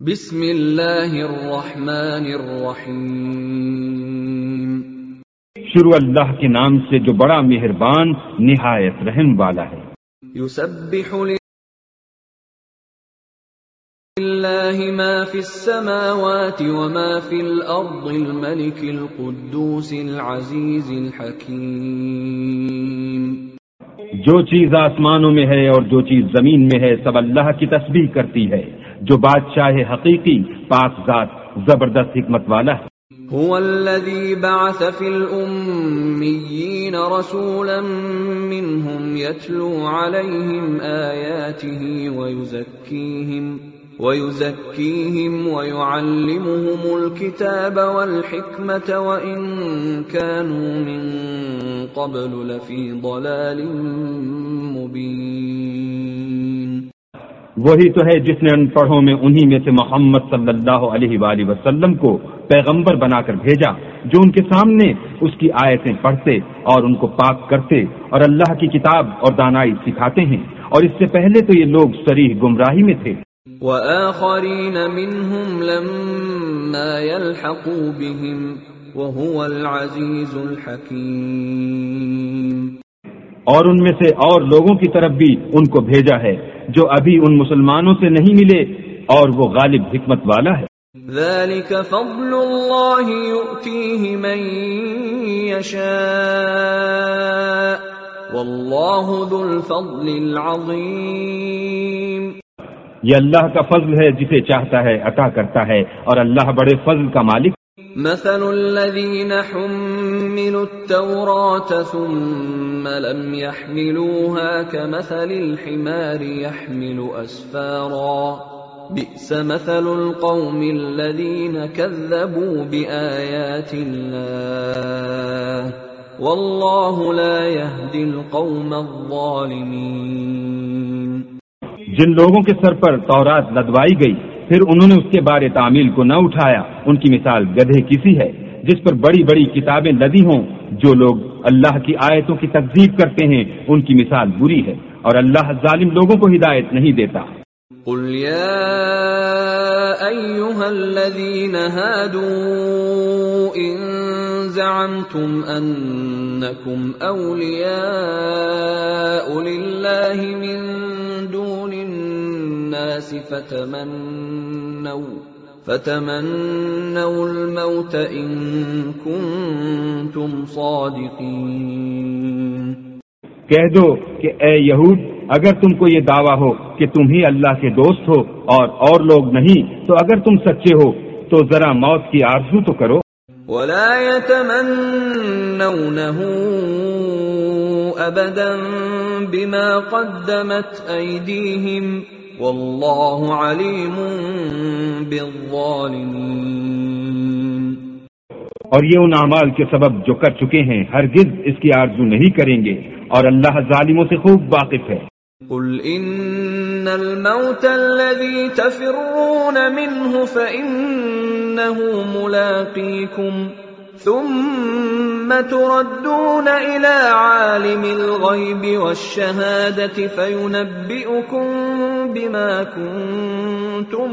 بسم اللہ الرحمن الرحیم، شروع اللہ کے نام سے جو بڑا مہربان نہایت رحم والا ہے۔ یسبح للہ ما فی السماوات وما فی الارض الملک القدوس العزیز الحکیم۔ جو چیز آسمانوں میں ہے اور جو چیز زمین میں ہے سب اللہ کی تسبیح کرتی ہے، جو بادشاہ حقیقی پاک ذات زبردست حکمت والا ہے۔ هو الذي بعث في الأميين رسولا منهم يتلو عليهم آياته ويزكيهم ويعلمهم الكتاب والحكمة وإن كانوا من قبل لفي ضلال مبين۔ وہی تو ہے جس نے ان پڑھوں میں انہی میں سے محمد صلی اللہ علیہ وآلہ وسلم کو پیغمبر بنا کر بھیجا، جو ان کے سامنے اس کی آیتیں پڑھتے اور ان کو پاک کرتے اور اللہ کی کتاب اور دانائی سکھاتے ہیں، اور اس سے پہلے تو یہ لوگ صریح گمراہی میں تھے۔ وآخرین منہم لما يلحقوا بهم وهو العزیز الحکیم۔ اور ان میں سے اور لوگوں کی طرف بھی ان کو بھیجا ہے جو ابھی ان مسلمانوں سے نہیں ملے، اور وہ غالب حکمت والا ہے۔ ذلك فضل اللہ یؤتیہ من یشاء واللہ ذو الفضل العظیم۔ یہ اللہ کا فضل ہے، جسے چاہتا ہے عطا کرتا ہے، اور اللہ بڑے فضل کا مالک۔ مثل الذين حملوا التوراة ثم لم يحملوها كمثل الحمار يحمل أسفارا بئس مثل القوم الذين كذبوا بآيات الله والله لا يهدي القوم الظالمين۔ جن لوگوں کے سر پر تورات لدوائی گئی پھر انہوں نے اس کے بارے تعمیل کو نہ اٹھایا، ان کی مثال گدھے کسی ہے جس پر بڑی بڑی کتابیں لدی ہوں۔ جو لوگ اللہ کی آیتوں کی تکذیب کرتے ہیں ان کی مثال بری ہے، اور اللہ ظالم لوگوں کو ہدایت نہیں دیتا۔ قل یا ایھا الذین ھادوا ان زعمتم انکم اولیاء للہ من دون الناس فتمنوا الموت ان کنتم صادقین۔ کہہ دو کہ اے یہود، اگر تم کو یہ دعویٰ ہو کہ تم ہی اللہ کے دوست ہو اور لوگ نہیں، تو اگر تم سچے ہو تو ذرا موت کی آرزو تو کرو۔ ولا يتمنونه ابدا بما قدمت ايديهم والله عليم بالظالمين۔ اور یہ ان اعمال کے سبب جو کر چکے ہیں ہرگز اس کی آرزو نہیں کریں گے، اور اللہ ظالموں سے خوب واقف ہے۔ قل ان الموت الذي تفرون منه فإنه ملاقيكم ثم تردون إلى عالم الغيب والشهادة فينبئكم بما كنتم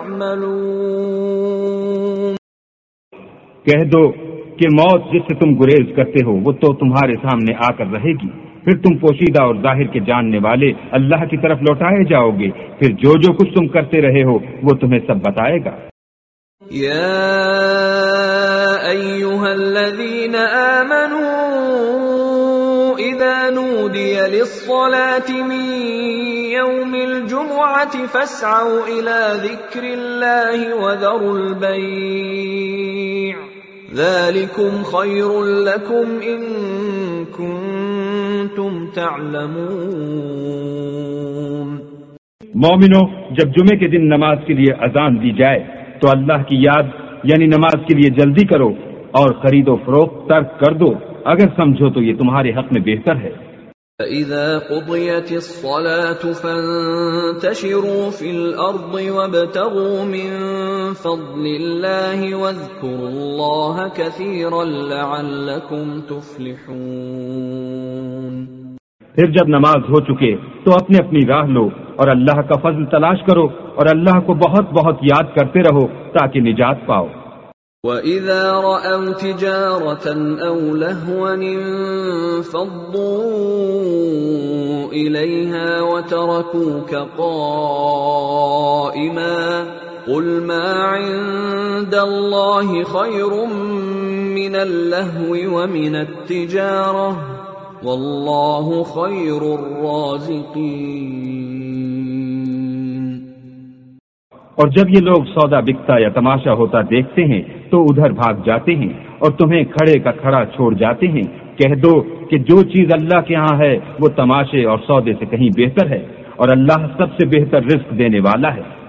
تعملون۔ کہہ دو کہ موت جس سے تم گریز کرتے ہو وہ تو تمہارے سامنے آ کر رہے گی، پھر تم پوشیدہ اور ظاہر کے جاننے والے اللہ کی طرف لوٹائے جاؤ گے، پھر جو کچھ تم کرتے رہے ہو وہ تمہیں سب بتائے گا۔ یا ایھا الذین آمنوا اذا نودی للصلاة من یوم الجمعة فاسعوا الى ذکر اللہ وذروا البیع ذلكم خیر لکم ان کنتم تعلمون۔ مومنو، جب جمعے کے دن نماز کے لیے اذان دی جائے تو اللہ کی یاد یعنی نماز کے لیے جلدی کرو، اور خرید و فروخت ترک کر دو اگر سمجھو تو یہ تمہارے حق میں بہتر ہے۔ فَإِذَا قُضِيَتِ الصَّلَاةُ فَانتَشِرُوا فِي الْأَرْضِ وَابْتَغُوا مِن فَضْلِ اللَّهِ وَاذْكُرُوا اللَّهَ كَثِيرًا لَعَلَّكُمْ تُفْلِحُونَ۔ پھر جب نماز ہو چکے تو اپنی اپنی راہ لو اور اللہ کا فضل تلاش کرو اور اللہ کو بہت بہت یاد کرتے رہو تاکہ نجات پاؤ۔ وَإِذَا رَأَوْا تِجَارَةً أَوْ لَهْوًا انفَضُّوا إِلَيْهَا وَتَرَكُوكَ قَائِمًا قُلْ مَا عِندَ اللَّهِ خَيْرٌ مِّنَ اللَّهْوِ وَمِنَ التِّجَارَةِ وَاللَّهُ خَيْرُ الرَّازِقِينَ۔ اور جب یہ لوگ سودا بکتا یا تماشا ہوتا دیکھتے ہیں تو ادھر بھاگ جاتے ہیں اور تمہیں کھڑے کا کھڑا چھوڑ جاتے ہیں۔ کہہ دو کہ جو چیز اللہ کے ہاں ہے وہ تماشے اور سودے سے کہیں بہتر ہے، اور اللہ سب سے بہتر رزق دینے والا ہے۔